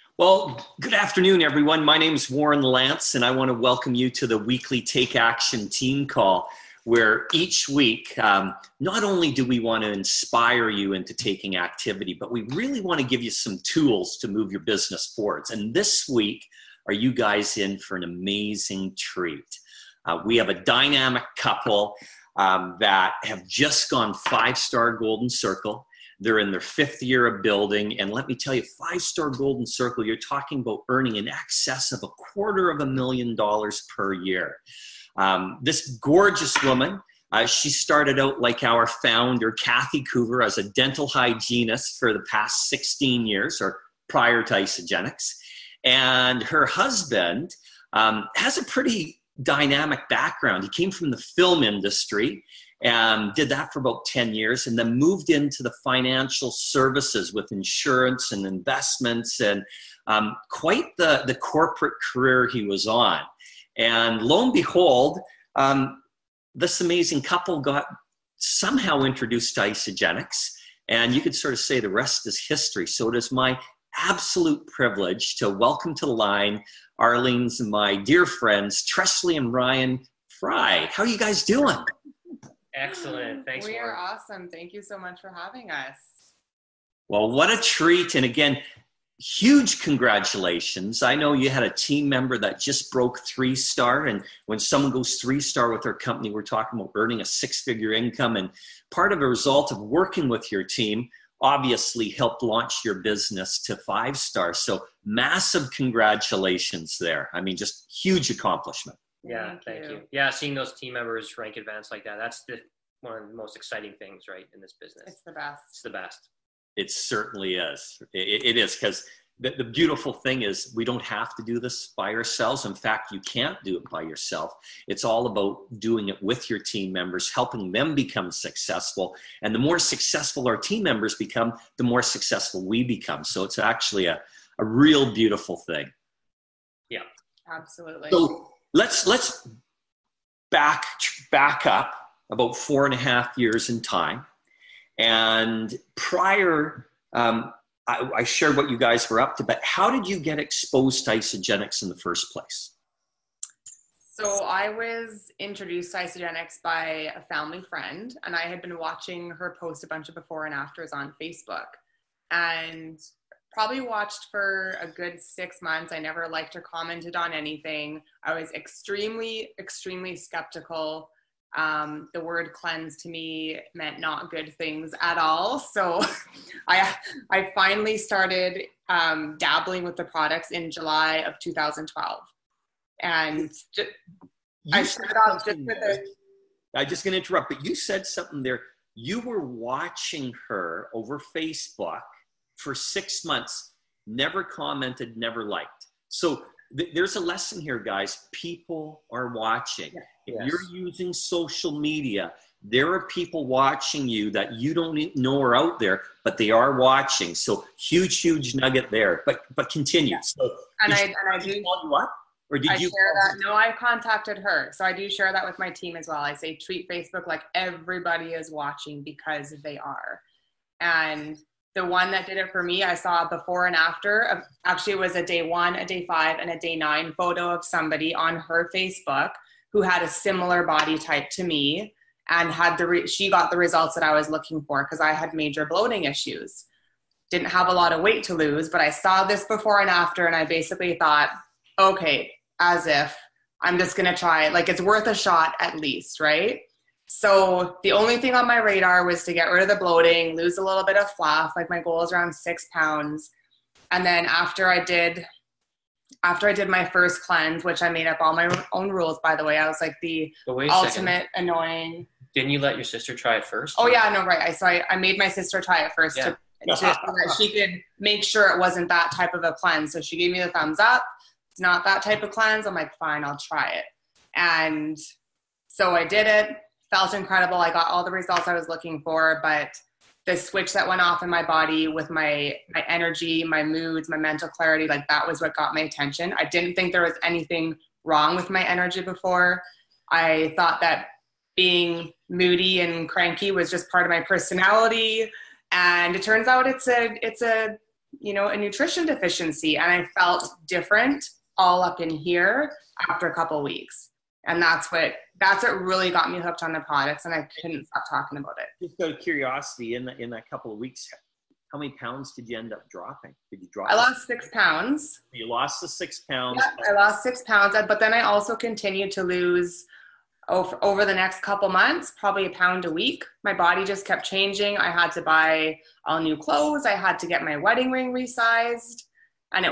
Well, good afternoon, everyone. My name is Warren Lance, and I want to welcome you to the weekly Take Action team call, where each week, not only do we want to inspire you into taking activity, but we really want to give you some tools to move your business forwards. And this week, are you guys in for an amazing treat? We have a dynamic couple that have just gone 5-star Golden Circle. They're in their 5th year of building. And let me tell you, 5-star Golden Circle, you're talking about earning in excess of $250,000 per year. This gorgeous woman, she started out like our founder, Kathy Coover, as a dental hygienist for the past 16 years, or prior to Isagenix. And her husband has a pretty dynamic background. He came from the film industry and did that for about 10 years, and then moved into the financial services with insurance and investments, and quite the corporate career he was on. And lo and behold, this amazing couple got somehow introduced to Isagenix, and you could sort of say the rest is history. So it is my absolute privilege to welcome to the line Arlene's and my dear friends, Tresly and Ryan Fry. How are you guys doing? Excellent. Thanks, We Warren. are awesome. Thank you so much for having us. Well, what a treat. And again, huge congratulations. I know you had a team member that just broke 3-star. And when someone goes 3-star with their company, we're talking about earning a 6-figure income. And part of a result of working with your team obviously helped launch your business to 5-star. So massive congratulations there. I mean, just huge accomplishment. Yeah, thank you. Yeah, seeing those team members rank advance like that, that's one of the most exciting things, right, in this business. It's the best. It's the best. It certainly is. It is, because the beautiful thing is we don't have to do this by ourselves. In fact, you can't do it by yourself. It's all about doing it with your team members, helping them become successful. And the more successful our team members become, the more successful we become. So it's actually a real beautiful thing. Yeah. Absolutely. So let's back up about 4.5 years in time. And prior, I shared what you guys were up to, but how did you get exposed to Isagenix in the first place? So I was introduced to Isagenix by a family friend, and I had been watching her post a bunch of before and afters on Facebook, and probably watched for a good 6 months. I never liked or commented on anything. I was extremely, extremely skeptical. The word cleanse to me meant not good things at all. So I finally started dabbling with the products in July of 2012. And I started off just with it. I'm just going to interrupt, but you said something there. You were watching her over Facebook for 6 months, never commented, never liked. So there's a lesson here, guys. People are watching. If you're using social media, there are people watching you that you don't know are out there, but they are watching. So huge nugget there. But continue. Yeah. So and I do call you up, or did you share that? No, I contacted her. So I do share that with my team as well. I say treat Facebook like everybody is watching, because they are. And the one that did it for me, I saw a before and after. Actually, it was a day 1, a day 5, and a day 9 photo of somebody on her Facebook who had a similar body type to me, and had she got the results that I was looking for, because I had major bloating issues. Didn't have a lot of weight to lose, but I saw this before and after, and I basically thought, okay, as if I'm just going to try it. Like, it's worth a shot at least, right? So the only thing on my radar was to get rid of the bloating, lose a little bit of fluff. Like, my goal is around 6 pounds. And then after I did my first cleanse, which I made up all my own rules, by the way, I was like the ultimate annoying. Didn't you let your sister try it first? Oh yeah, no, right. I made my sister try it first so that she could make sure it wasn't that type of a cleanse. So she gave me the thumbs up. It's not that type of cleanse. I'm like, fine, I'll try it. And so I did it. Felt incredible. I got all the results I was looking for, but the switch that went off in my body with my energy, my moods, my mental clarity, like, that was what got my attention. I didn't think there was anything wrong with my energy before. I thought that being moody and cranky was just part of my personality. And it turns out it's a a nutrition deficiency, and I felt different all up in here after a couple of weeks. And that's what really got me hooked on the products, and I couldn't stop talking about it. Just out of curiosity, in that couple of weeks, how many pounds did you end up dropping? Did you drop? I lost 6 pounds. You lost the 6 pounds. Yeah, I lost 6 pounds, but then I also continued to lose over the next couple months, probably a pound a week. My body just kept changing. I had to buy all new clothes. I had to get my wedding ring resized, and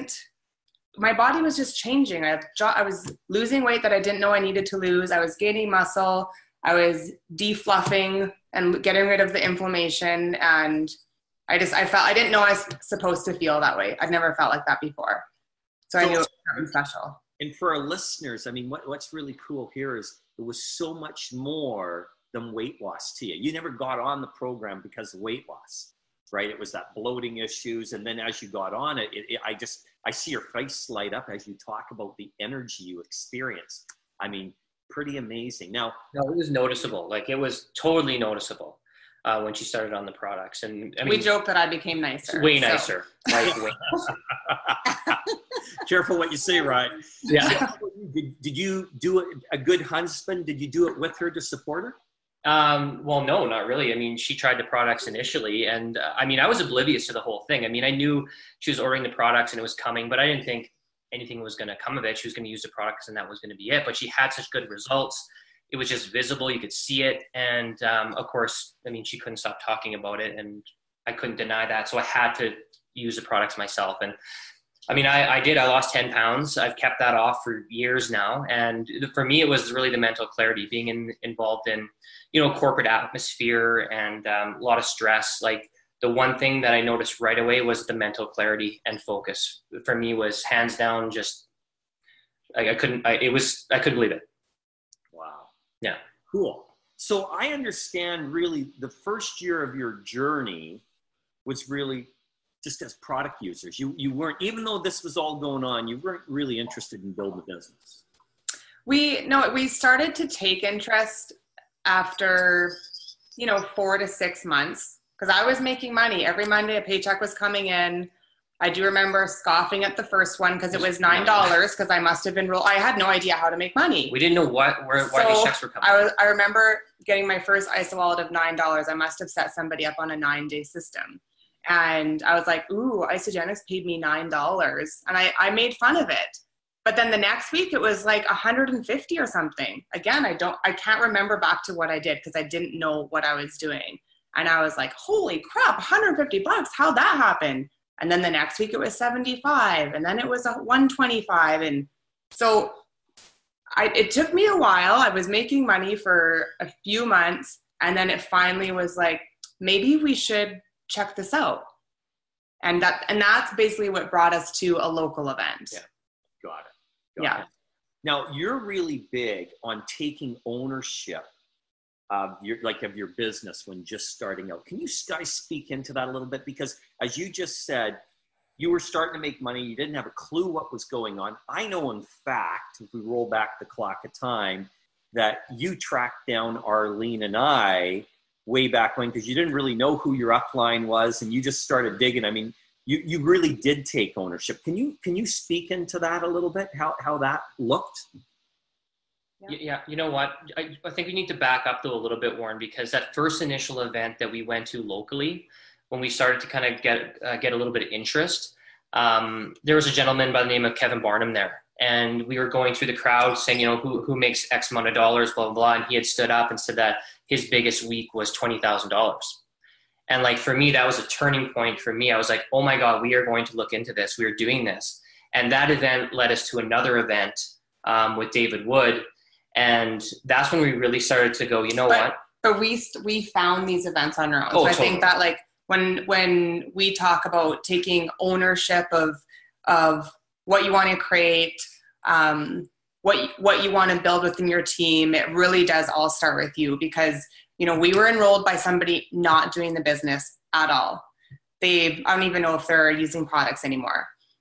my body was just changing. I was losing weight that I didn't know I needed to lose. I was gaining muscle. I was defluffing and getting rid of the inflammation. And I didn't know I was supposed to feel that way. I'd never felt like that before. So I knew it was something special. And for our listeners, I mean, what's really cool here is it was so much more than weight loss to you. You never got on the program because of weight loss, right? It was that bloating issues. And then as you got on it, I see your face light up as you talk about the energy you experienced. I mean, pretty amazing. Now, no, it was noticeable. Like, it was totally noticeable when she started on the products. And I mean, we joke that I became nicer. Way nicer. Like, way nicer. Careful what you say, right? Yeah. Did you do a good husband? Did you do it with her to support her? Well, no, not really. I mean, she tried the products initially, and I mean, I was oblivious to the whole thing. I mean, I knew she was ordering the products and it was coming, but I didn't think anything was going to come of it. She was going to use the products and that was going to be it. But she had such good results. It was just visible. You could see it. And of course, I mean, she couldn't stop talking about it, and I couldn't deny that. So I had to use the products myself. And I mean, I did. I lost 10 pounds. I've kept that off for years now. And for me, it was really the mental clarity, being involved in, corporate atmosphere and a lot of stress. Like, the one thing that I noticed right away was the mental clarity and focus. For me, was hands down just, like, I couldn't believe it. Wow. Yeah. Cool. So I understand really the first year of your journey was really just as product users. You weren't, even though this was all going on, you weren't really interested in building a business. We started to take interest after, 4 to 6 months, because I was making money. Every Monday a paycheck was coming in. I do remember scoffing at the first one because it was $9, because I must have enrolled. I had no idea how to make money. We didn't know why these checks were coming. I remember getting my first ISA wallet of $9. I must have set somebody up on a 9-day system. And I was like, ooh, Isagenix paid me $9. And I made fun of it. But then the next week it was like 150 or something. Again, I can't remember back to what I did because I didn't know what I was doing. And I was like, holy crap, $150. How'd that happen? And then the next week it was 75, and then it was 125. And so it took me a while. I was making money for a few months. And then it finally was like, maybe we should check this out. And that's basically what brought us to a local event. Yeah. Got it. Now, you're really big on taking ownership of your business when just starting out. Can you guys speak into that a little bit? Because as you just said, you were starting to make money. You didn't have a clue what was going on. I know, in fact, if we roll back the clock of time, that you tracked down Arlene and I way back when, because you didn't really know who your upline was, and you just started digging. I mean, you really did take ownership. Can you speak into that a little bit, how that looked? Yeah, you know what? I think we need to back up though a little bit, Warren, because that first initial event that we went to locally, when we started to kind of get a little bit of interest, there was a gentleman by the name of Kevin Barnum there. And we were going through the crowd saying, who makes X amount of dollars, blah, blah, blah. And he had stood up and said that his biggest week was $20,000. And like, for me, that was a turning point for me. I was like, oh my God, we are going to look into this. We are doing this. And that event led us to another event with David Wood. And that's when we really started to go, what? But we found these events on our own. Oh, so I totally. think that like when we talk about taking ownership of what you want to create, what you want to build within your team, it really does all start with you, because we were enrolled by somebody not doing the business at all. I don't even know if they're using products anymore.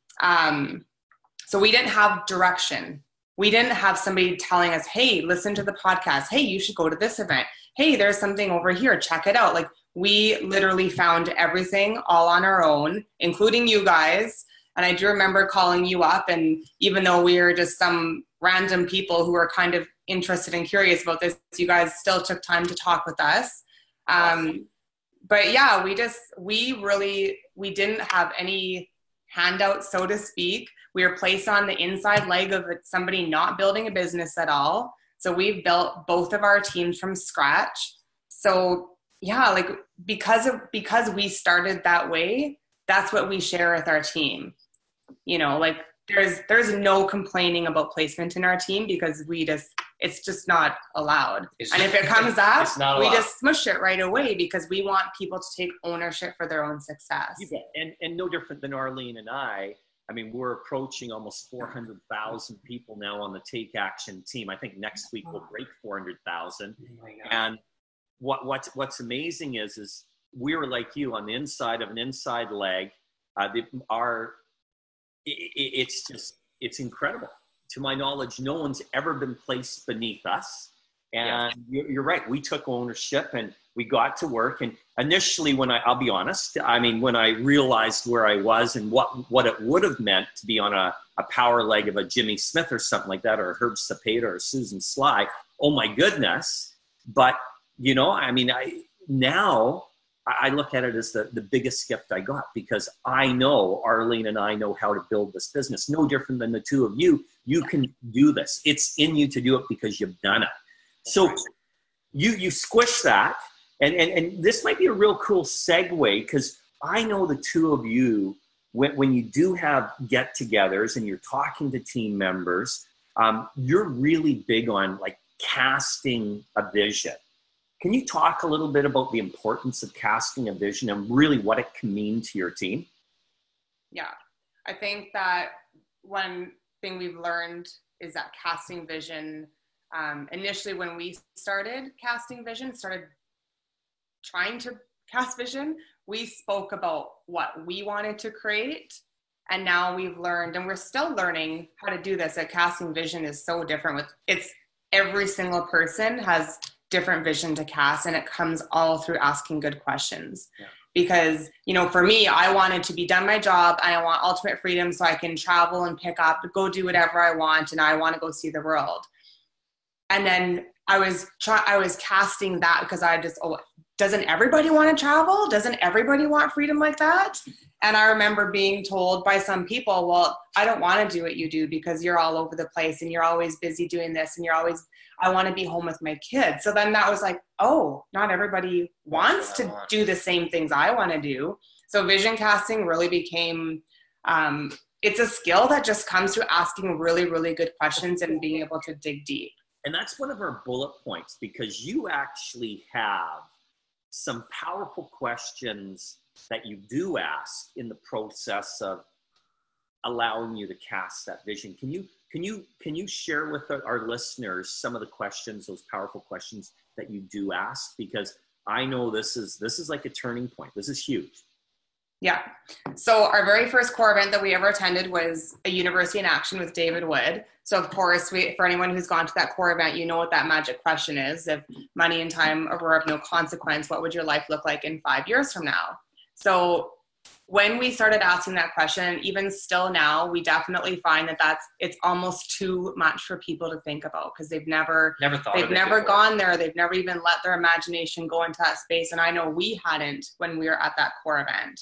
So we didn't have direction. We didn't have somebody telling us, hey, listen to the podcast. Hey, you should go to this event. Hey, there's something over here. Check it out. Like, we literally found everything all on our own, including you guys. And I do remember calling you up, and even though we were just some random people who were kind of interested and curious about this, you guys still took time to talk with us. But yeah, we didn't have any handouts, so to speak. We were placed on the inside leg of somebody not building a business at all. So we've built both of our teams from scratch. So yeah, like because we started that way, that's what we share with our team. You know, like there's no complaining about placement in our team because it's just not allowed. And if it comes up, we just smush it right away because we want people to take ownership for their own success. And no different than Arlene and I mean, we're approaching almost 400,000 people now on the Take Action team. I think next week we'll break 400,000. And what's amazing is we were like you on the inside of an inside leg. It's incredible. To my knowledge, no one's ever been placed beneath us. And you're right. We took ownership and we got to work. And initially, I'll be honest, I mean, when I realized where I was and what it would have meant to be on a power leg of a Jimmy Smith or something like that, or a Herb Cepeda or Susan Sly, oh my goodness. But, you know, I mean, I look at it as the biggest gift I got because I know Arlene and I know how to build this business. No different than the two of you. You can do this. It's in you to do it because you've done it. So you squish that. And this might be a real cool segue because I know the two of you, when you do have get-togethers and you're talking to team members, you're really big on like casting a vision. Can you talk a little bit about the importance of casting a vision and really what it can mean to your team? Yeah, I think that one thing we've learned is that casting vision, initially when we started trying to cast vision, we spoke about what we wanted to create. And now we've learned, and we're still learning how to do this. That casting vision is so different. Every single person has different vision to cast, and it comes all through asking good questions. Yeah. Because, you know, for me, I wanted to be done my job and I want ultimate freedom so I can travel and pick up, go do whatever I want, and I want to go see the world. And then I was casting that because doesn't everybody want to travel? Doesn't everybody want freedom like that? And I remember being told by some people, well, I don't want to do what you do because you're all over the place and you're always busy doing this and I want to be home with my kids. So then that was like, oh, not everybody wants to do the same things I want to do. So vision casting really became, it's a skill that just comes through asking really, really good questions and being able to dig deep. And that's one of our bullet points because you actually have some powerful questions that you do ask in the process of allowing you to cast that vision. Can you share with our listeners some of the questions, those powerful questions that you do ask? Because I know this is like a turning point. This is huge. Yeah. So our very first core event that we ever attended was a University in Action with David Wood. So of course, for anyone who's gone to that core event, you know what that magic question is. If money and time were of no consequence, what would your life look like in 5 years from now? So when we started asking that question, even still now, we definitely find that it's almost too much for people to think about because they've never gone there. They've never even let their imagination go into that space. And I know we hadn't when we were at that core event.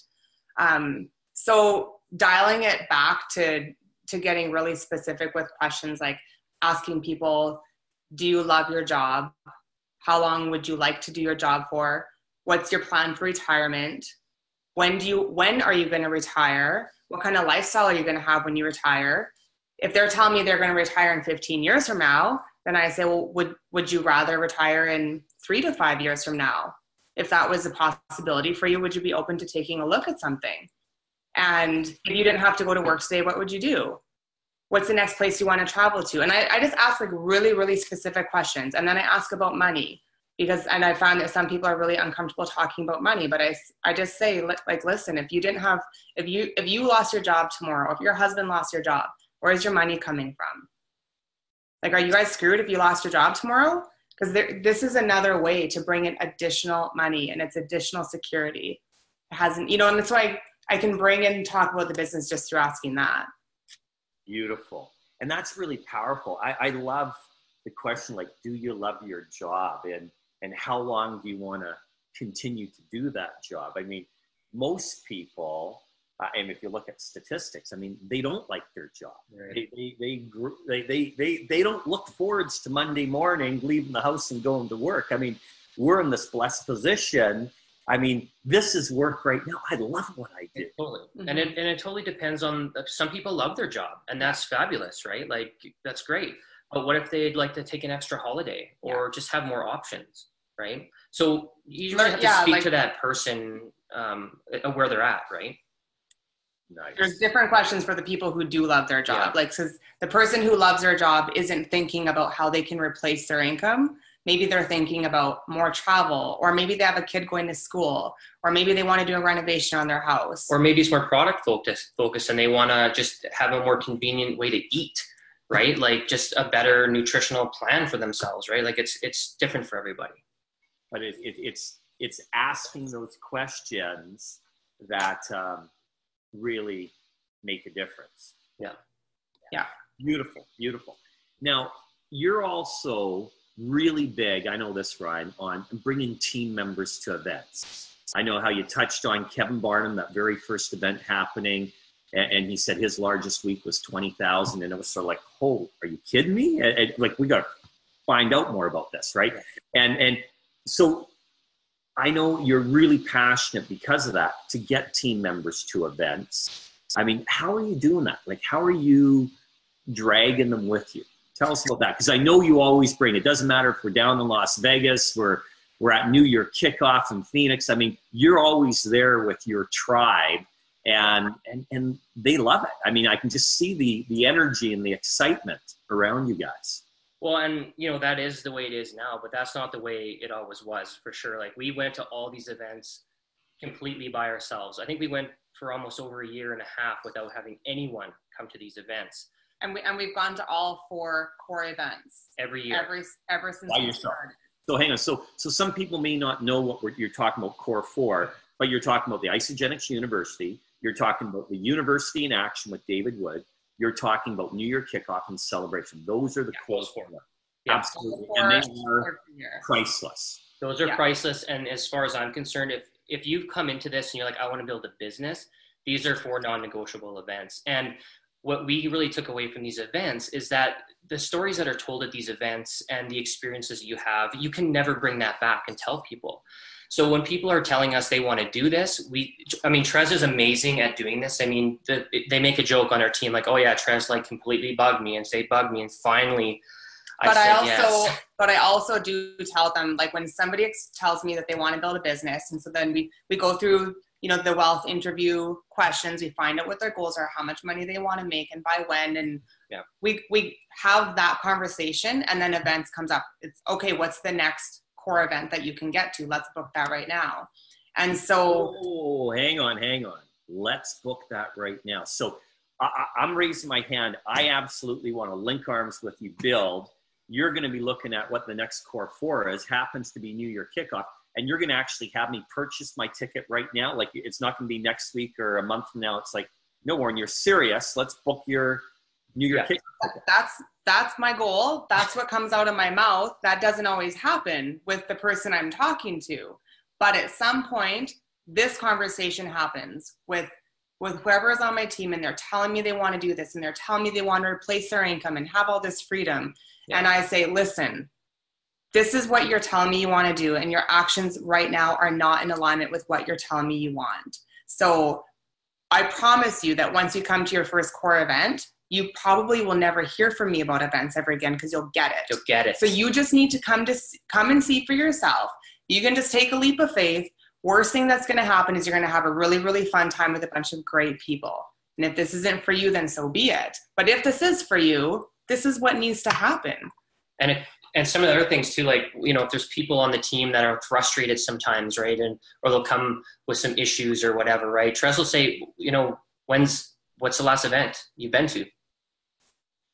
So dialing it back to getting really specific with questions like asking people, do you love your job? How long would you like to do your job for? What's your plan for retirement? When are you going to retire? What kind of lifestyle are you going to have when you retire? If they're telling me they're going to retire in 15 years from now, then I say, well, would you rather retire in 3 to 5 years from now? If that was a possibility for you, would you be open to taking a look at something? And if you didn't have to go to work today, what would you do? What's the next place you want to travel to? And I just ask like really, really specific questions. And then I ask about money and I found that some people are really uncomfortable talking about money, but I just say like, listen, if you lost your job tomorrow, if your husband lost your job, where is your money coming from? Like, are you guys screwed if you lost your job tomorrow? Because this is another way to bring in additional money, and it's additional security. It hasn't, you know, and that's why I can bring in and talk about the business just through asking that. Beautiful. And that's really powerful. I love the question, like, do you love your job? And how long do you want to continue to do that job? I mean, most people, and if you look at statistics, I mean, they don't like their job. Right. They don't look forwards to Monday morning, leaving the house and going to work. I mean, we're in this blessed position. I mean, this is work right now. I love what I do. Totally. Mm-hmm. And it totally depends on, some people love their job, and that's fabulous, right? Like, that's great. But what if they'd like to take an extra holiday or just have more options, right? So you usually have to speak to that person where they're at, right? Nice. There's different questions for the people who do love their job. Yeah. Like, says the person who loves their job isn't thinking about how they can replace their income. Maybe they're thinking about more travel, or maybe they have a kid going to school, or maybe they want to do a renovation on their house. Or maybe it's more product focused and they want to just have a more convenient way to eat, right? Like, just a better nutritional plan for themselves, right? Like, it's different for everybody. But it's asking those questions that really make a difference. Yeah. Beautiful. Now, you're also really big, I know this, Ryan, on bringing team members to events. I know how you touched on Kevin Barnum, that very first event happening, and he said his largest week was 20,000, and it was sort of like, oh, are you kidding me? And like, we got to find out more about this, right? And so I know you're really passionate because of that to get team members to events. I mean, how are you doing that? Like, how are you dragging them with you? Tell us about that, because I know you always bring. It doesn't matter if we're down in Las Vegas, we're at New Year kickoff in Phoenix. I mean, you're always there with your tribe, and they love it. I mean, I can just see the energy and the excitement around you guys. Well, and you know, that is the way it is now, but that's not the way it always was, for sure. Like, we went to all these events completely by ourselves. I think we went for almost over a year and a half without having anyone come to these events. And we've gone to all 4 core events every year, ever since we started. So hang on. So some people may not know what you're talking about, Core 4, but you're talking about the Isagenix University. You're talking about the University in Action with David Wood. You're talking about New Year kickoff and celebration. Those are the core 4. Yeah. Absolutely, and they are priceless. Those are priceless. And as far as I'm concerned, if you've come into this and you're like, I want to build a business, these are 4 non-negotiable events. And what we really took away from these events is that the stories that are told at these events and the experiences you have, you can never bring that back and tell people. So when people are telling us they want to do this, Trez is amazing at doing this. I mean, they make a joke on our team, like, oh yeah, Trez like completely bugged me, and and finally I also do tell them, like, when somebody tells me that they want to build a business, and so then we go through, you know, the wealth interview questions, we find out what their goals are, how much money they want to make, and by when, and we have that conversation, and then events comes up. It's okay, what's the next core event that you can get to? Let's book that right now. And so hang on, let's book that right now. So I'm raising my hand. I absolutely want to link arms with you, build. You're going to be looking at what the next core 4 is, happens to be New Year kickoff, and you're going to actually have me purchase my ticket right now. Like, it's not going to be next week or a month from now. It's like, no, Warren, you're serious. Let's book your New Year kickoff. That's my goal. That's what comes out of my mouth. That doesn't always happen with the person I'm talking to. But at some point, this conversation happens with whoever is on my team, and they're telling me they want to do this, and they're telling me they want to replace their income and have all this freedom. Yeah. And I say, listen, this is what you're telling me you want to do, and your actions right now are not in alignment with what you're telling me you want. So I promise you that once you come to your first core event, you probably will never hear from me about events ever again, because you'll get it. You'll get it. So you just need to come and see for yourself. You can just take a leap of faith. Worst thing that's going to happen is you're going to have a really, really fun time with a bunch of great people. And if this isn't for you, then so be it. But if this is for you, this is what needs to happen. And some of the other things too, like, you know, if there's people on the team that are frustrated sometimes, right, or they'll come with some issues or whatever, right? Trez will say, you know, what's the last event you've been to?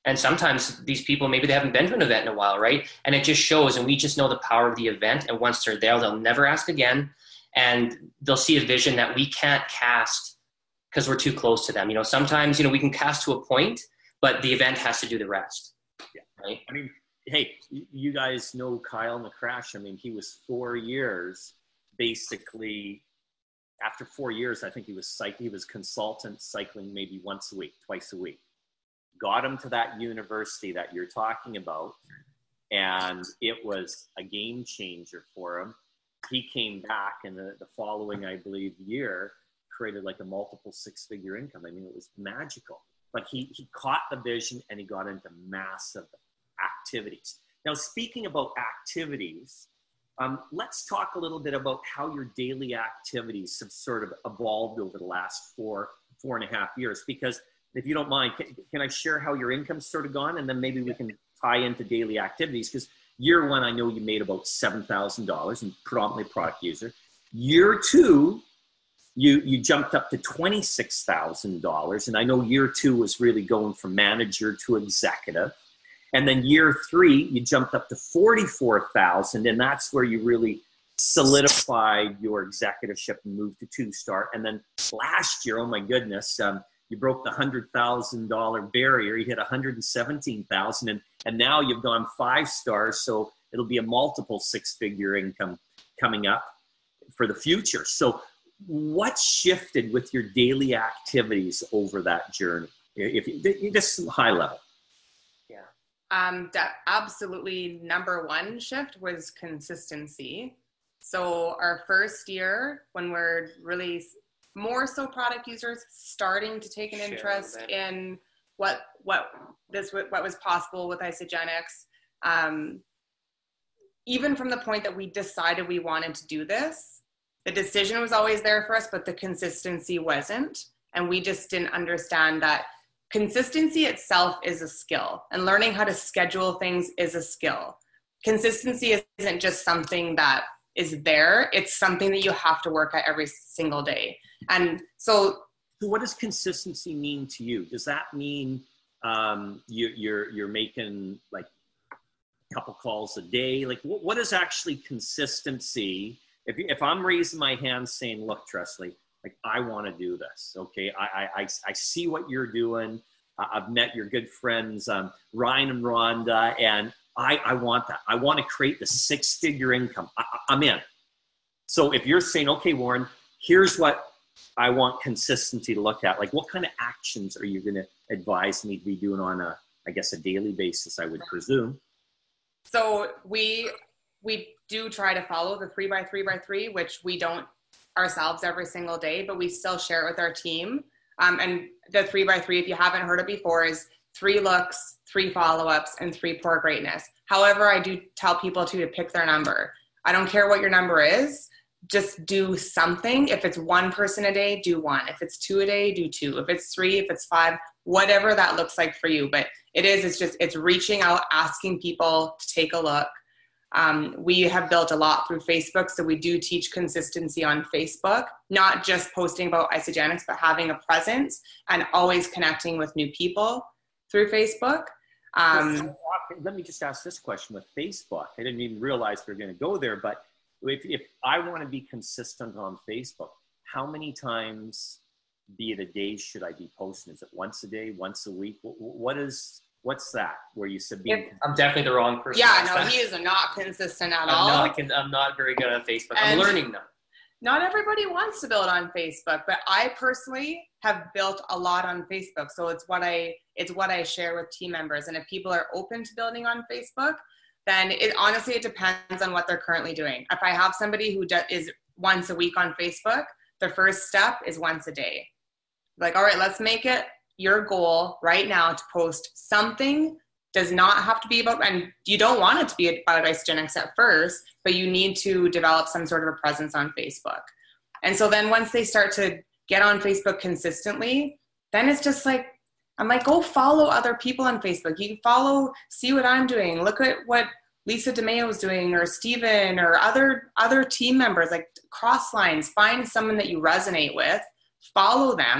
And sometimes these people, maybe they haven't been to an event in a while, right? And it just shows, and we just know the power of the event. And once they're there, they'll never ask again. And they'll see a vision that we can't cast because we're too close to them. You know, sometimes, you know, we can cast to a point, but the event has to do the rest. Yeah. Right? I mean, hey, you guys know Kyle McCrash. I mean, he was 4 years, basically. After 4 years, I think he was consultant cycling maybe once a week, twice a week. Got him to that university that you're talking about, and it was a game changer for him. He came back in the following, I believe, year, created like a multiple six-figure income. I mean, it was magical. But he caught the vision, and he got into massive activities. Now, speaking about activities, let's talk a little bit about how your daily activities have sort of evolved over the last four and a half years. Because if you don't mind, can I share how your income's sort of gone? And then maybe we can tie into daily activities. Because year one, I know you made about $7,000 and predominantly product user. Year two, you jumped up to $26,000. And I know year two was really going from manager to executive. And then year three, you jumped up to $44,000. And that's where you really solidified your executiveship and moved to 2-star. And then last year, oh my goodness, you broke the $100,000 barrier. You hit $117,000, and now you've gone 5 stars. So it'll be a multiple six-figure income coming up for the future. So what shifted with your daily activities over that journey? If you just high level. Yeah. That absolutely number one shift was consistency. So our first year, when we're really more so product users starting to take an interest in what was possible with Isagenix, even from the point that we decided we wanted to do this, the decision was always there for us, but the consistency wasn't. And we just didn't understand that consistency itself is a skill, and learning how to schedule things is a skill. Consistency isn't just something that is there. It's something that you have to work at every single day. And so what does consistency mean to you? Does that mean you're making like a couple calls a day? Like what is actually consistency? If I'm raising my hand saying, look, Tresly, like I want to do this. Okay. I see what you're doing. I've met your good friends, Ryan and Rhonda, and I want that. I want to create the 6-figure income. I'm in. So if you're saying, okay, Warren, here's what I want consistency to look at. Like what kind of actions are you going to advise me to be doing on a daily basis, I would presume? So we do try to follow the 3x3x3, which we don't ourselves every single day, but we still share it with our team. And the 3x3, if you haven't heard it before, is 3 looks, 3 follow-ups, and 3 pour greatness. However, I do tell people to pick their number. I don't care what your number is. Just do something. If it's 1 person a day, do 1. If it's 2 a day, do 2. If it's 3, if it's 5, whatever that looks like for you. But it's reaching out, asking people to take a look. We have built a lot through Facebook, so we do teach consistency on Facebook, not just posting about Isagenix, but having a presence and always connecting with new people through Facebook. Let me just ask this question with Facebook. I didn't even realize we were going to go there, but if I want to be consistent on Facebook, how many times, be it a day, should I be posting? Is it once a day, once a week? What's that where you said being? I'm definitely the wrong person. Yeah, no, he is not consistent at all. I'm not very good at Facebook. I'm learning though. Not everybody wants to build on Facebook, but I personally have built a lot on Facebook. So it's what I share with team members. And if people are open to building on Facebook, then it depends on what they're currently doing. If I have somebody who is once a week on Facebook, the first step is once a day. Like, all right, let's make it your goal right now to post something. Does not have to be about, and you don't want it to be about Isagenix at first, but you need to develop some sort of a presence on Facebook. And so then once they start to get on Facebook consistently, then it's just like, I'm like, go follow other people on Facebook. You can see what I'm doing. Look at what Lisa DeMeo is doing, or Steven, or other team members, like cross lines. Find someone that you resonate with, follow them,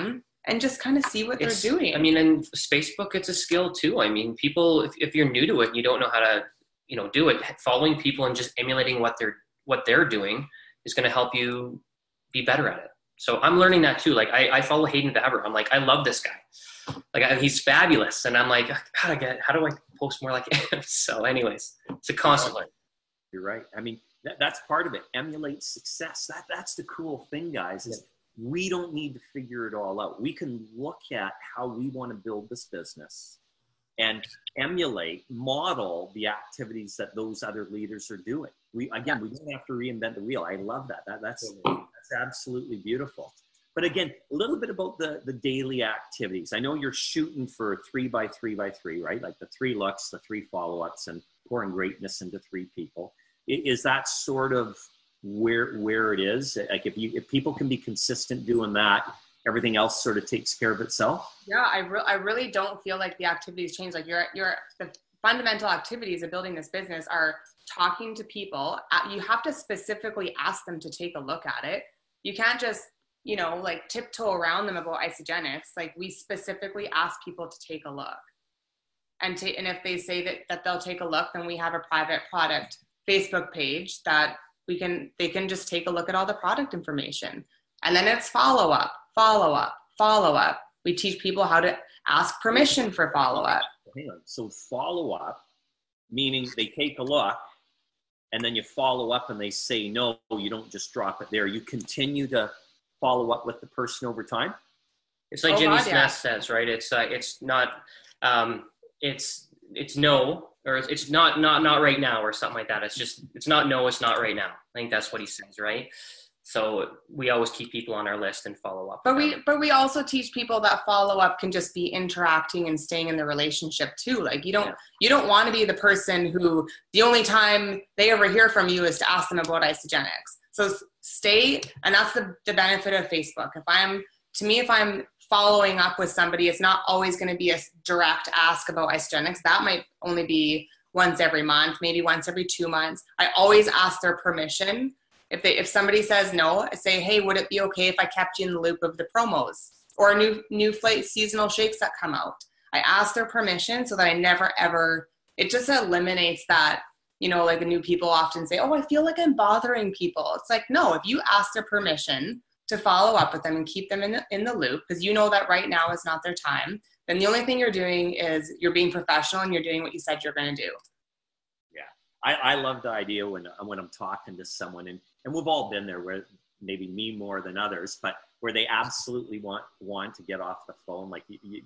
and just kind of see what they're doing. I mean, and Facebook, it's a skill too. I mean, people, if you're new to it and you don't know how to, do it, following people and just emulating what they're doing is going to help you be better at it. So I'm learning that too. Like I follow Hayden Faber. I'm like, I love this guy. Like he's fabulous. And I'm like, how do I post more like him? So anyways, it's a constant learning. You're right. I mean, that's part of it. Emulate success. That's the cool thing, guys, is we don't need to figure it all out. We can look at how we want to build this business and emulate, model the activities that those other leaders are doing. We don't have to reinvent the wheel. I love that. That's absolutely beautiful. But again, a little bit about the daily activities. I know you're shooting for 3x3x3, right? Like the 3 looks, the 3 follow-ups, and pouring greatness into 3 people. Is that sort of where it is? Like if people can be consistent doing that, everything else sort of takes care of itself? Yeah, I really don't feel like the activities change. Like the fundamental activities of building this business are talking to people. You have to specifically ask them to take a look at it. You can't just, like tiptoe around them about Isagenix. Like we specifically ask people to take a look. And if they say that they'll take a look, then we have a private product Facebook page that they can just take a look at all the product information. And then it's follow up. We teach people how to ask permission for follow-up. Hang on. So follow-up, meaning they take a look, and then you follow up and they say no, you don't just drop it there. You continue to follow up with the person over time? It's like Jimmy Smith says, right? It's not, it's no, or it's not right now or something like that. It's not no, it's not right now. I think that's what he says, right? So we always keep people on our list and follow up. But we also teach people that follow up can just be interacting and staying in the relationship too. Like you don't want to be the person who the only time they ever hear from you is to ask them about Isagenix. So stay, and that's the benefit of Facebook. If I'm following up with somebody, it's not always going to be a direct ask about Isagenix. That might only be once every month, maybe once every 2 months. I always ask their permission. If somebody says no, I say, hey, would it be okay if I kept you in the loop of the promos or new seasonal shakes that come out? I ask their permission so that I never ever, it just eliminates that, like the new people often say, oh, I feel like I'm bothering people. It's like, no, if you ask their permission to follow up with them and keep them in the loop, because you know that right now is not their time, then the only thing you're doing is you're being professional and you're doing what you said you're going to do. I love the idea when I'm talking to someone, and we've all been there, where maybe me more than others, but where they absolutely want to get off the phone. Like,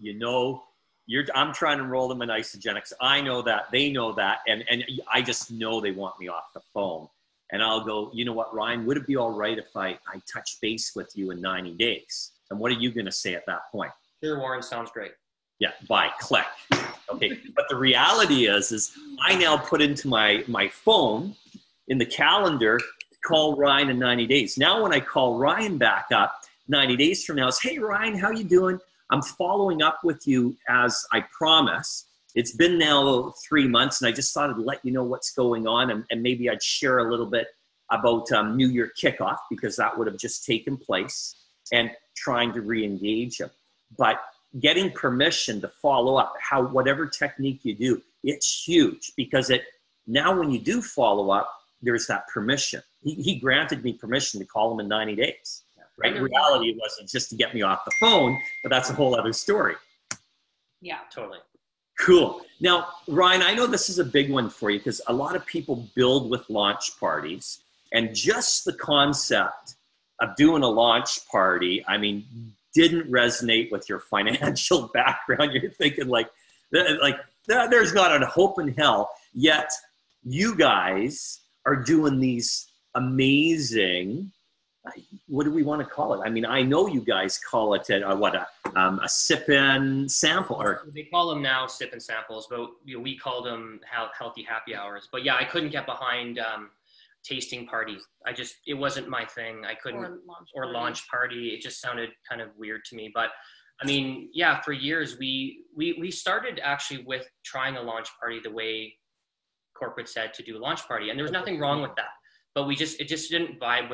I'm trying to enroll them in Isagenix. I know that, they know that, and I just know they want me off the phone. And I'll go, you know what, Ryan, would it be all right if I touch base with you in 90 days? And what are you going to say at that point? Sure, Warren, sounds great. Yeah, bye, click. Okay, but the reality is I now put into my phone in the calendar to call Ryan in 90 days. Now when I call Ryan back up 90 days from now, it's, hey, Ryan, how you doing? I'm following up with you as I promised. It's been now 3 months, and I just thought I'd let you know what's going on, and maybe I'd share a little bit about New Year kickoff, because that would have just taken place, and trying to re-engage him. But getting permission to follow up, whatever technique you do, it's huge, because now when you do follow up, there's that permission. He granted me permission to call him in 90 days. Right? In reality, it wasn't just to get me off the phone, but that's a whole other story. Yeah, totally. Cool. Now, Ryan, I know this is a big one for you, because a lot of people build with launch parties, and just the concept of doing a launch party, didn't resonate with your financial background. You're thinking like there's not a hope in hell, yet you guys are doing these amazing, what do we want to call it? I know you guys call it a sip-in sample. Or they call them now sip-in samples, but we called them healthy happy hours. But yeah, I couldn't get behind tasting parties. It wasn't my thing. I couldn't, or launch party. It just sounded kind of weird to me. But yeah, for years we started actually with trying a launch party the way corporate said to do a launch party, and there was nothing wrong with that. But it just didn't vibe with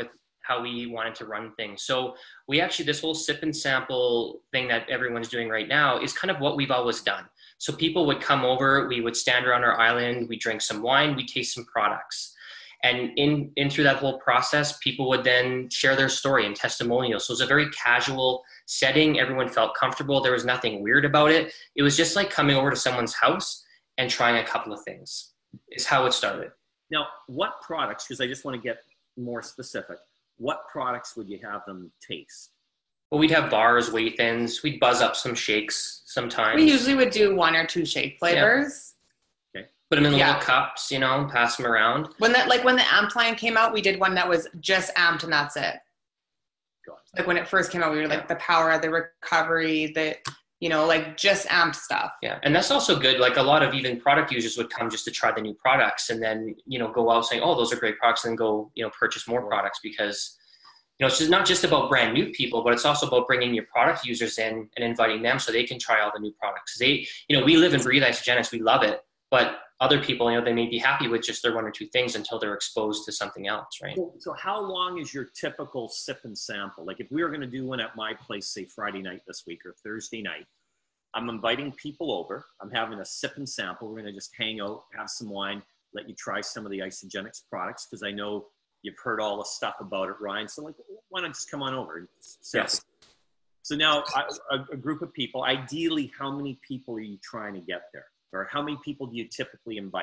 how we wanted to run things. So we actually, this whole sip and sample thing that everyone's doing right now is kind of what we've always done. So people would come over, we would stand around our island, we drink some wine, we taste some products. And in through that whole process, people would then share their story and testimonials. So it was a very casual setting. Everyone felt comfortable. There was nothing weird about it. It was just like coming over to someone's house and trying a couple of things is how it started. Now, what products, because I just want to get more specific, what products would you have them taste? Well, we'd have bars, weigh-ins. We'd buzz up some shakes sometimes. We usually would do 1 or 2 shake flavors. Put them in little cups, you know, pass them around. When the Amped line came out, we did one that was just amped and that's it. Like when it first came out, we were like the power, the recovery, the, you know, like just amped stuff. Yeah. And that's also good. Like a lot of even product users would come just to try the new products and then, you know, go out saying, oh, those are great products, and then go, you know, purchase more products because, you know, it's just not just about brand new people, but it's also about bringing your product users in and inviting them so they can try all the new products. They, you know, we live and breathe Isagenix. We love it, but other people, you know, they may be happy with just their 1 or 2 things until they're exposed to something else, right? So how long is your typical sip and sample? Like if we were going to do one at my place, say Friday night this week or Thursday night, I'm inviting people over. I'm having a sip and sample. We're going to just hang out, have some wine, let you try some of the Isagenix products because I know you've heard all the stuff about it, Ryan. So like, why not just come on over and sample? Yes. So now a group of people, ideally, how many people are you trying to get there? Or how many people do you typically invite?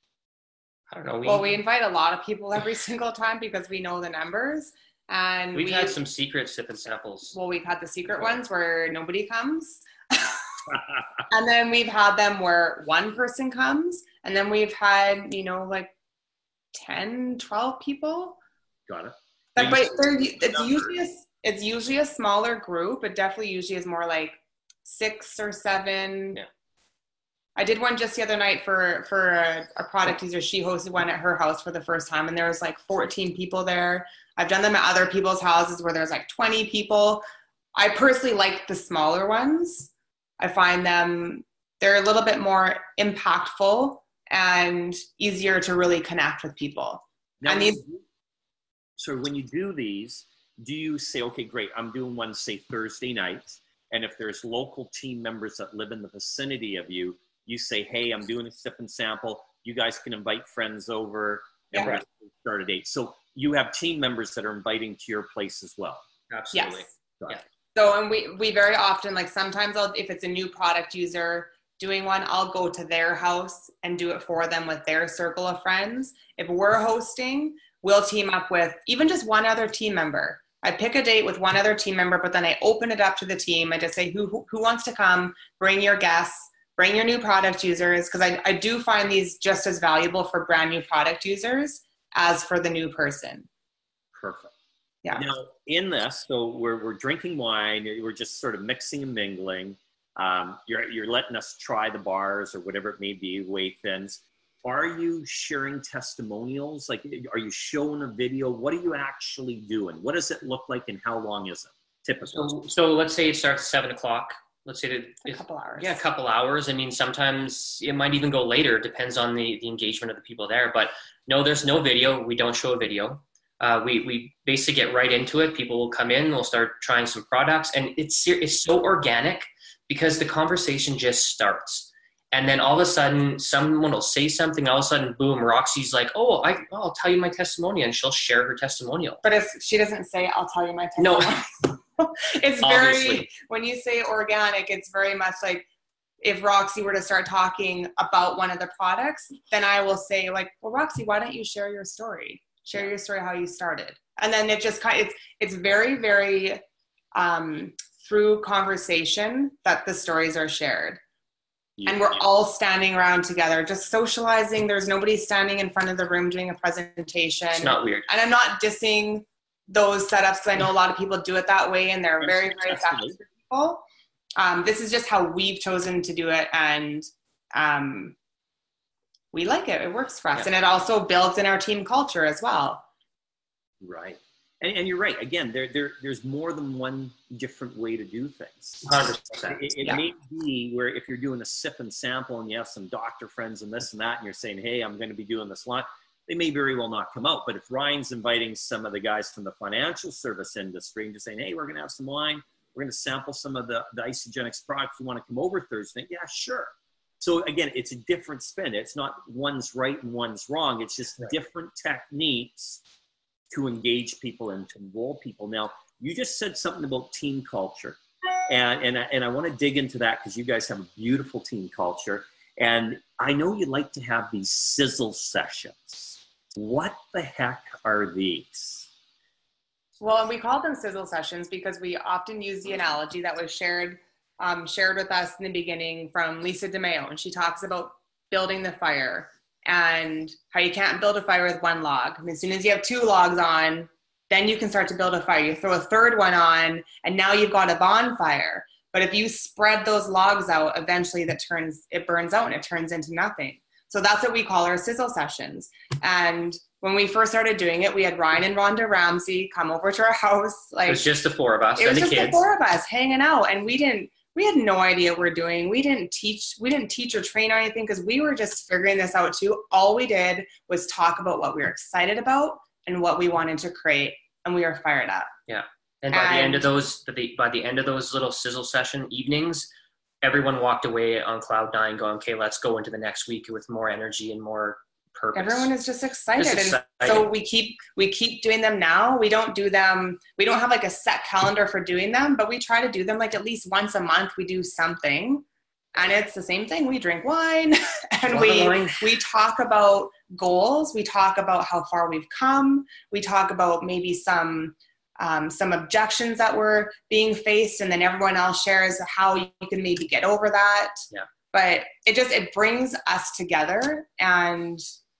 I don't know. Well, we invite a lot of people every single time because we know the numbers. And we've had some secret sip and samples. Well, we've had the secret ones where nobody comes. And then we've had them where one person comes. And then we've had, you know, like 10, 12 people. Got it. But it's usually a smaller group. It definitely usually is more like 6 or 7. Yeah. I did one just the other night for a product user. She hosted one at her house for the first time, and there was like 14 people there. I've done them at other people's houses where there's like 20 people. I personally like the smaller ones. I find they're a little bit more impactful and easier to really connect with people. Now, so when you do these, do you say, okay, great, I'm doing one, say, Thursday night, and if there's local team members that live in the vicinity of you, you say, hey, I'm doing a sip and sample. You guys can invite friends over and we're going to start a date. So you have team members that are inviting to your place as well. Absolutely. Yes. Yeah. So, and we very often, like sometimes if it's a new product user doing one, I'll go to their house and do it for them with their circle of friends. If we're hosting, we'll team up with even just one other team member. I pick a date with one other team member, but then I open it up to the team. I just say, who wants to come? Bring your guests. Bring your new product users, because I do find these just as valuable for brand new product users as for the new person. Perfect. Yeah. Now, in this, so we're drinking wine, we're just sort of mixing and mingling. You're letting us try the bars or whatever it may be, weigh-ins. Are you sharing testimonials? Like, are you showing a video? What are you actually doing? What does it look like and how long is it typically? So let's say it starts at 7 o'clock. Let's say a couple hours. Yeah, a couple hours. I mean, sometimes it might even go later. It depends on the engagement of the people there. But no, there's no video. We don't show a video. We basically get right into it. People will come in. We'll start trying some products. And it's so organic because the conversation just starts. And then all of a sudden, someone will say something. All of a sudden, boom, Roxy's like, oh, I'll tell you my testimonial. And she'll share her testimonial. But she doesn't say, I'll tell you my testimonial. No. It's very, when you say organic, it's very much like if Roxy were to start talking about one of the products, then I will say like, well, Roxy, why don't you share your story? Share your story, how you started. And then it just it's very, very through conversation that the stories are shared. Yeah. And we're all standing around together, just socializing. There's nobody standing in front of the room doing a presentation. It's not weird. And I'm not dissing those setups because I know a lot of people do it that way and they're very, very effective for people. This is just how we've chosen to do it, and we like it. It works for us. Yeah. And it also builds in our team culture as well. Right. And you're right. Again, there's more than one different way to do things. 100%. It may be where if you're doing a sip and sample and you have some doctor friends and this and that, and you're saying, hey, I'm going to be doing this lot. they may very well not come out. But if Ryan's inviting some of the guys from the financial service industry and just saying, hey, we're going to have some wine, we're going to sample some of the Isagenix products, you want to come over Thursday? Yeah, sure. So again, it's a different spin. It's not one's right and one's wrong. It's just different techniques to engage people and to enroll people. Now, you just said something about team culture. And I want to dig into that because you guys have a beautiful team culture. And I know you like to have these sizzle sessions. What the heck are these? Well, we call them sizzle sessions because we often use the analogy that was shared with us in the beginning from Lisa DeMeo. And she talks about building the fire and how you can't build a fire with one log. I mean, as soon as you have 2 logs on, then you can start to build a fire. You throw a 3rd one on, and now you've got a bonfire. But if you spread those logs out, eventually it burns out and it turns into nothing. So that's what we call our sizzle sessions. And when we first started doing it, we had Ryan and Rhonda Ramsey come over to our house. It was just the 4 of us and the kids. It was just the 4 of us hanging out, and we had no idea what we're doing. We didn't teach or train or anything because we were just figuring this out too. All we did was talk about what we were excited about and what we wanted to create, and we were fired up. Yeah. And by the end of those little sizzle session evenings, everyone walked away on cloud 9 going, okay, let's go into the next week with more energy and more purpose. Everyone is just excited. And so we keep doing them now. We don't have like a set calendar for doing them, but we try to do them like at least once a month. We do something, and it's the same thing. We drink wine and we talk about goals. We talk about how far we've come. We talk about maybe some objections that were being faced, and then everyone else shares how you can maybe get over that. Yeah. But it brings us together, and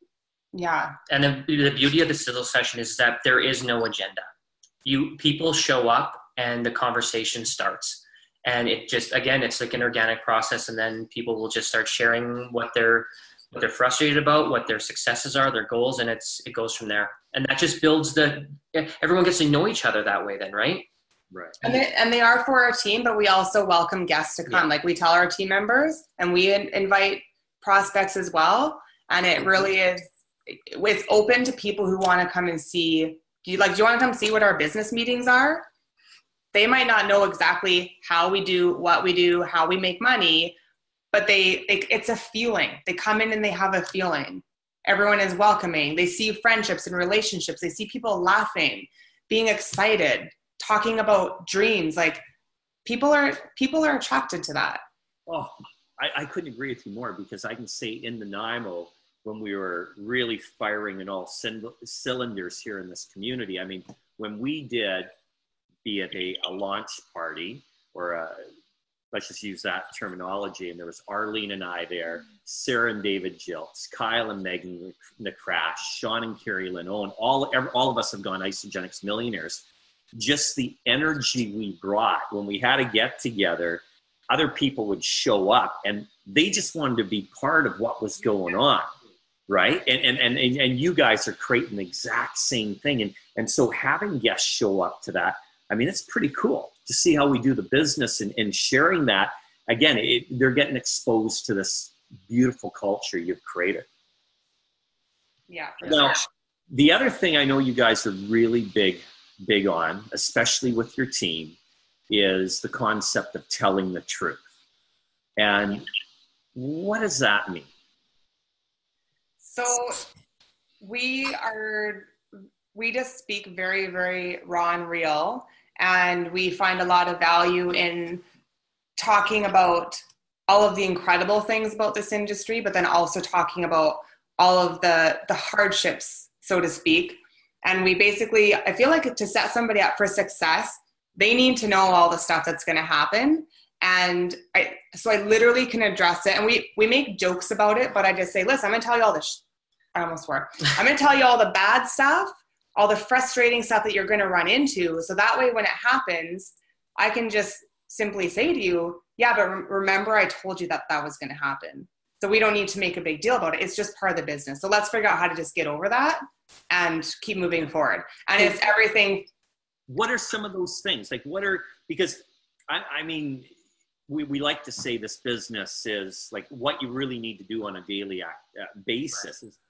yeah. And the beauty of the sizzle session is that there is no agenda. People show up and the conversation starts, and it just, again, it's like an organic process, and then people will just start sharing what they're frustrated about, what their successes are, their goals, and it goes from there. And that just builds everyone gets to know each other that way then, right? Right. And they are for our team, but we also welcome guests to come. Yeah. Like we tell our team members, and we invite prospects as well. And it really is, it's open to people who want to come and see. Do you want to come see what our business meetings are? They might not know exactly how we do, what we do, how we make money, but it's a feeling. They come in and they have a feeling. Everyone is welcoming. They see friendships and relationships. They see people laughing, being excited, talking about dreams. Like people are attracted to that. Oh, I couldn't agree with you more, because I can say in Nanaimo, when we were really firing in all cylinders here in this community, I mean, when we did, be it a launch party or let's just use that terminology, and there was Arlene and I there, Sarah and David Jilts, Kyle and Megan McCrash, Sean and Carrie Lynn Owen, all of us have gone Isagenix Millionaires. Just the energy we brought when we had a get together, other people would show up and they just wanted to be part of what was going on, right? And you guys are creating the exact same thing. And so having guests show up to that, I mean, it's pretty cool to see how we do the business and sharing that. Again, they're getting exposed to this beautiful culture you've created. Yeah. Now, the other thing I know you guys are really big on, especially with your team, is the concept of telling the truth. And what does that mean? So we just speak very, very raw and real. And we find a lot of value in talking about all of the incredible things about this industry, but then also talking about all of the hardships, so to speak. And we basically, I feel like to set somebody up for success, they need to know all the stuff that's going to happen. And so I literally can address it. And we make jokes about it, but I just say, listen, I'm going to tell you all this. I almost swore. I'm going to tell you all the bad stuff, all the frustrating stuff that you're going to run into. So that way, when it happens, I can just simply say to you, yeah, but remember I told you that was going to happen. So we don't need to make a big deal about it. It's just part of the business. So let's figure out how to just get over that and keep moving forward. And it's everything. What are some of those things? Because I mean, we like to say this business is like what you really need to do on a daily basis is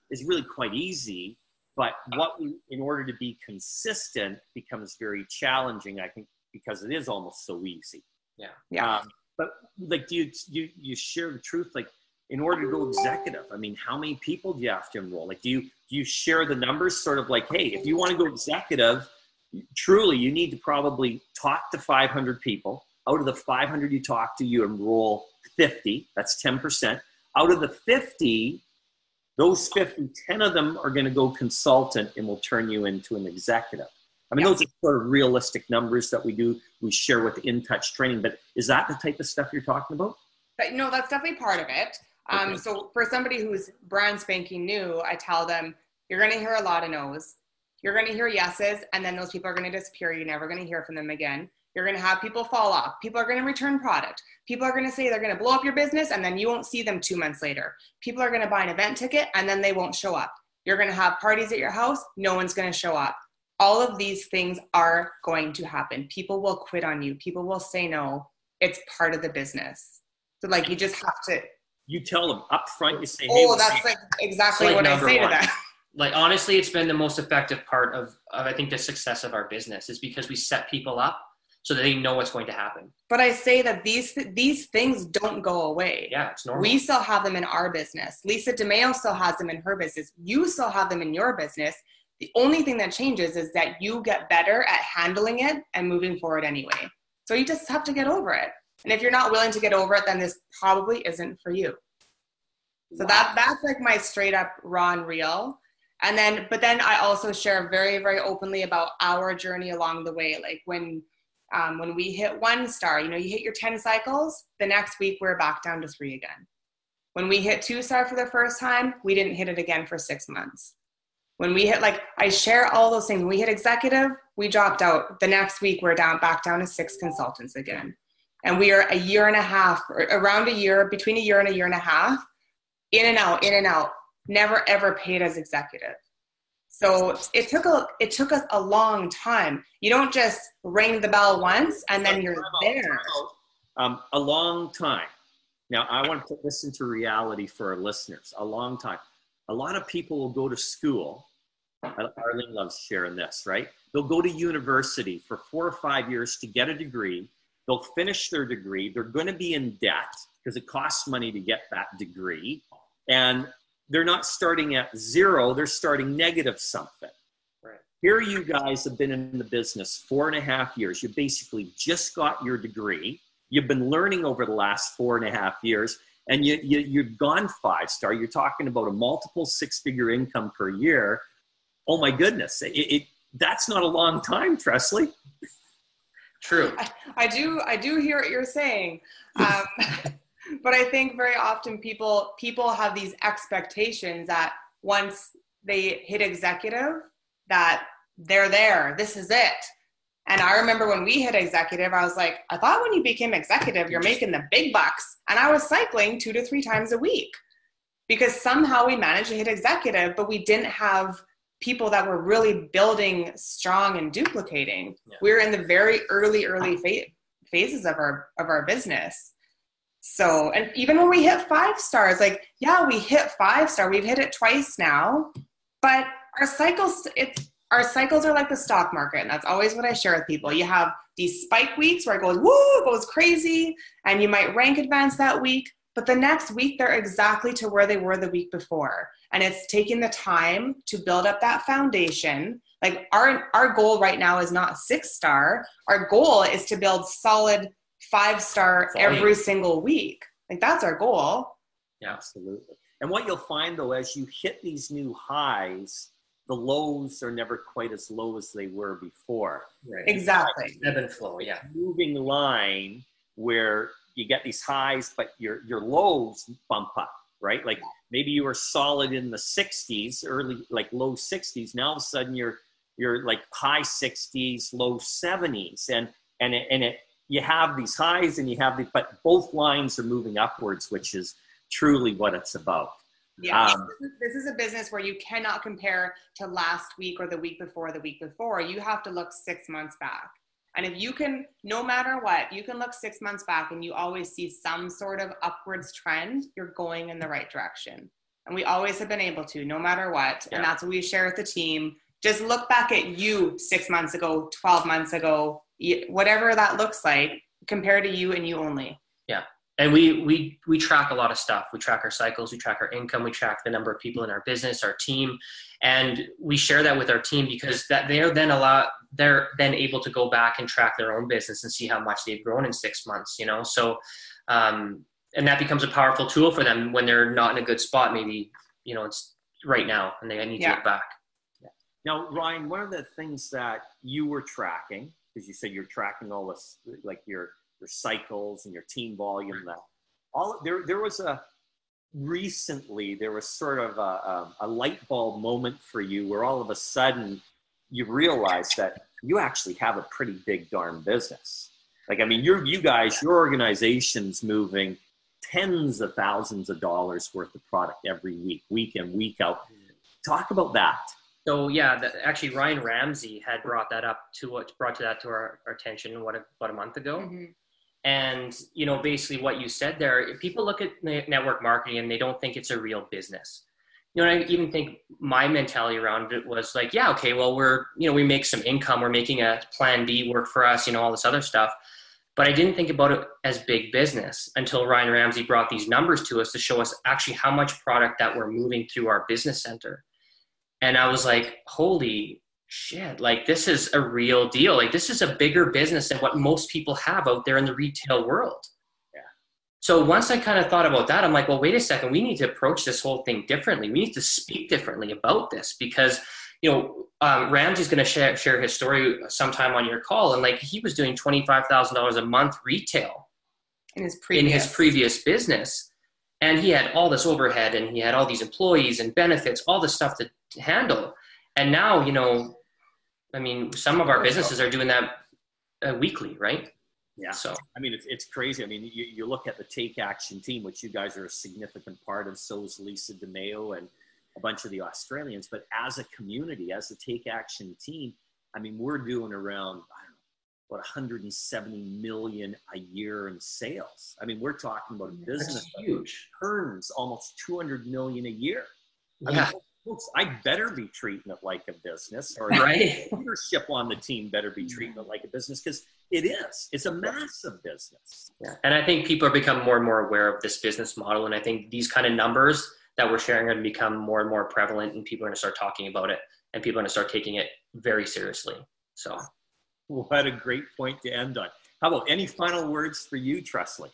is really quite easy. But in order to be consistent becomes very challenging, I think, because it is almost so easy. Yeah. But like, do you share the truth? Like, in order to go executive, I mean, how many people do you have to enroll? Like, do you share the numbers sort of like, hey, if you want to go executive, truly, you need to probably talk to 500 people. Out of the 500 you talk to, you enroll 50. That's 10%. Out of the 50, those 50, 10 of them are going to go consultant and will turn you into an executive. I mean, those are sort of realistic numbers that we share with InTouch training. But is that the type of stuff you're talking about? No, that's definitely part of it. Okay. So for somebody who's brand spanking new, I tell them, you're going to hear a lot of no's. You're going to hear yeses, and then those people are going to disappear. You're never going to hear from them again. You're going to have people fall off. People are going to return product. People are going to say they're going to blow up your business, and then you won't see them 2 months later. People are going to buy an event ticket, and then they won't show up. You're going to have parties at your house. No one's going to show up. All of these things are going to happen. People will quit on you. People will say no. It's part of the business. So like, you just have to. You tell them up front, you say, hey. Oh, that's like exactly like what I say to one. them. Like, honestly, it's been the most effective part of I think the success of our business is because we set people up so that they know what's going to happen. But I say that these things don't go away. Yeah, it's normal. We still have them in our business. Lisa DeMeo still has them in her business. You still have them in your business. The only thing that changes is that you get better at handling it and moving forward anyway. So you just have to get over it. And if you're not willing to get over it, then this probably isn't for you. So that's like my straight up raw and real. But then I also share very, very openly about our journey along the way. Like when we hit 1 star, you hit your 10 cycles, the next week we're back down to 3 again. When we hit 2 star for the first time, we didn't hit it again for 6 months. When we hit, I share all those things. When we hit executive, we dropped out. The next week we're back down to 6 consultants again. And we are a year and a half, or around a year, between a year and a half, in and out, never ever paid as executive. So it took us a long time. You don't just ring the bell once and then you're there. A long time. Now, I want to put this into reality for our listeners. A long time. A lot of people will go to school. Arlene loves sharing this, right? They'll go to university for 4 or 5 years to get a degree. They'll finish their degree. They're going to be in debt because it costs money to get that degree. And they're not starting at 0. They're starting negative something. Right. Here you guys have been in the business 4.5 years. You basically just got your degree. You've been learning over the last 4.5 years. And you've gone 5 star. You're talking about a multiple 6-figure income per year. Oh my goodness. That's not a long time, Tresly. True. I do hear what you're saying. But I think very often people have these expectations that once they hit executive, that they're there, this is it. And I remember when we hit executive, I was like, I thought when you became executive, you're making the big bucks. And I was cycling 2 to 3 times a week because somehow we managed to hit executive, but we didn't have people that were really building strong and duplicating. Yeah. We were in the very early phases of our business. So, and even when we hit 5 stars, we hit 5 star, we've hit it twice now, but our cycles are like the stock market. And that's always what I share with people. You have these spike weeks where it goes, woo, it goes crazy. And you might rank advance that week, but the next week they're exactly to where they were the week before. And it's taking the time to build up that foundation. Like our goal right now is not 6 star. Our goal is to build solid 5 star every single week. Like that's our goal. Yeah, absolutely. And what you'll find though, as you hit these new highs, the lows are never quite as low as they were before. Right. Exactly. Ebb and flow, yeah. Moving line where you get these highs, but your lows bump up, right? Like maybe you were solid in the 60s, low 60s. Now all of a sudden you're like high 60s, low 70s, and you have these highs and but both lines are moving upwards, which is truly what it's about. Yeah, this is a business where you cannot compare to last week or the week before the week before. You have to look 6 months back. And if you can, no matter what, you can look 6 months back and you always see some sort of upwards trend, you're going in the right direction. And we always have been able to, no matter what. Yeah. And that's what we share with the team. Just look back at you 6 months ago, 12 months ago, whatever that looks like, compared to you and you only. Yeah. And we track a lot of stuff. We track our cycles, we track our income, we track the number of people in our business, our team, and we share that with our team because that they're then able to go back and track their own business and see how much they've grown in 6 months, you know? So, and that becomes a powerful tool for them when they're not in a good spot, maybe, you know, it's right now and they need to look back. Yeah. Now, Ryan, one of the things that you were tracking, because you said you're tracking all this, like your cycles and your team volume, that there was sort of a light bulb moment for you where all of a sudden you realized that you actually have a pretty big darn business. Like, I mean, your organization's moving tens of thousands of dollars worth of product every week in, week out. Talk about that. So yeah, actually Ryan Ramsey had brought that to our attention about a month ago. Mm-hmm. And, you know, basically what you said there, if people look at network marketing and they don't think it's a real business. You know, I even think my mentality around it was like, yeah, okay, well, we make some income, we're making a plan B work for us, you know, all this other stuff. But I didn't think about it as big business until Ryan Ramsey brought these numbers to us to show us actually how much product that we're moving through our business center. And I was like, holy shit, like this is a real deal. Like this is a bigger business than what most people have out there in the retail world. Yeah. So once I kind of thought about that, I'm like, well, wait a second, we need to approach this whole thing differently. We need to speak differently about this because, you know, Ramsey's going to share his story sometime on your call. And like, he was doing $25,000 a month retail in his previous business. And he had all this overhead and he had all these employees and benefits, all this stuff to handle. And now, you know, I mean, some of our businesses are doing that weekly, right? Yeah. So, I mean, it's crazy. I mean, you look at the Take Action team, which you guys are a significant part of. So is Lisa DeMeo and a bunch of the Australians. But as a community, as the Take Action team, I mean, we're doing around, I don't know, about 170 million a year in sales. I mean, we're talking about a business that turns almost 200 million a year. I mean, folks, I better be treating it like a business, or right? Leadership on the team better be treating it like a business because it is. It's a massive business. Yeah, and I think people are becoming more and more aware of this business model, and I think these kind of numbers that we're sharing are going to become more and more prevalent, and people are going to start talking about it, and people are going to start taking it very seriously. So, what a great point to end on. How about any final words for you, Tresly?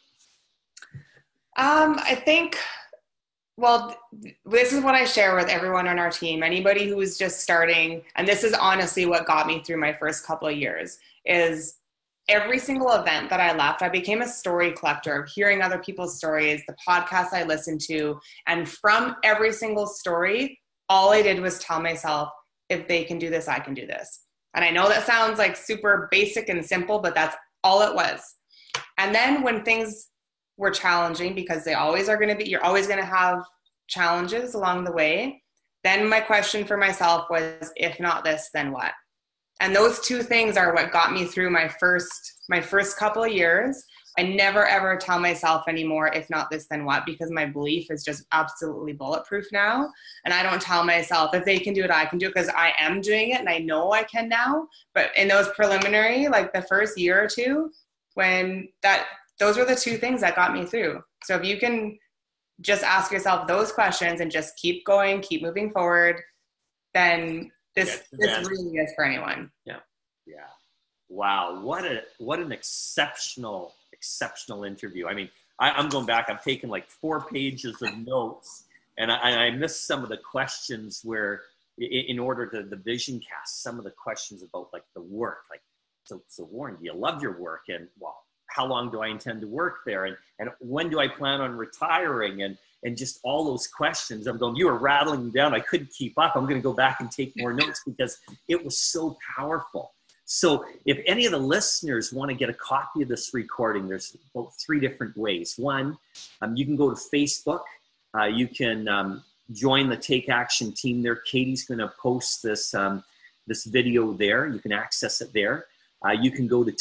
I think. Well, this is what I share with everyone on our team. Anybody who is just starting, and this is honestly what got me through my first couple of years, is every single event that I left, I became a story collector of hearing other people's stories, the podcasts I listened to, and from every single story, all I did was tell myself, if they can do this, I can do this. And I know that sounds like super basic and simple, but that's all it was. And then when things were challenging, because they always are going to be, you're always going to have challenges along the way. Then my question for myself was, if not this, then what? And those two things are what got me through my first couple of years. I never ever tell myself anymore, if not this, then what? Because my belief is just absolutely bulletproof now. And I don't tell myself, if they can do it, I can do it, because I am doing it and I know I can now. But in those preliminary, like the first year or two, those were the two things that got me through. So if you can just ask yourself those questions and just keep going, keep moving forward, then this really is for anyone. Yeah. Yeah. Wow. What an exceptional interview. I mean, I'm going back, I'm taking like 4 pages of notes, and I missed some of the questions where in order to the vision cast, some of the questions about like the work, like, so Warren, do you love your work? And well, how long do I intend to work there? And when do I plan on retiring? And just all those questions. I'm going, you were rattling them down. I couldn't keep up. I'm going to go back and take more notes because it was so powerful. So if any of the listeners want to get a copy of this recording, there's about 3 different ways. One, you can go to Facebook. You can join the Take Action team there. Katie's going to post this video there. You can access it there. You can go to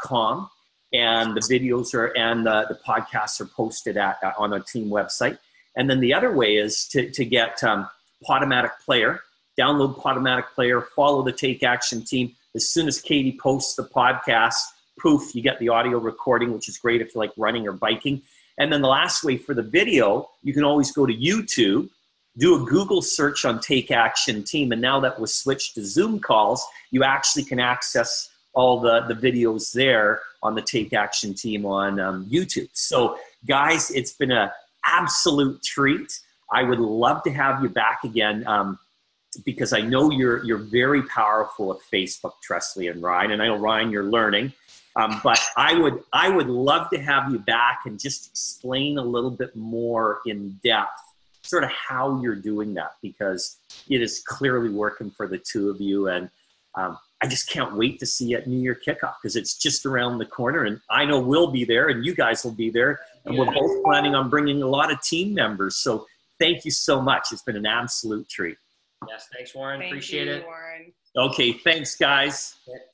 takeactionteam.com, and the videos and the podcasts are posted on our team website. And then the other way is to get Podomatic Player. Download Podomatic Player, follow the Take Action team. As soon as Katie posts the podcast, poof, you get the audio recording, which is great if you like running or biking. And then the last way for the video, you can always go to YouTube, do a Google search on Take Action Team. And now that was switched to Zoom calls, you actually can access all the videos there on the Take Action Team on YouTube. So guys, it's been an absolute treat. I would love to have you back again. Because I know you're very powerful at Facebook, Tresly and Ryan, and I know Ryan, you're learning. But I would love to have you back and just explain a little bit more in depth, sort of how you're doing that, because it is clearly working for the two of you. And I just can't wait to see you at New Year kickoff, because it's just around the corner, and I know we'll be there, and you guys will be there, and we're both planning on bringing a lot of team members. So thank you so much. It's been an absolute treat. Yes, thanks, Warren. Appreciate it. Warren. Okay, thanks, guys. Yeah.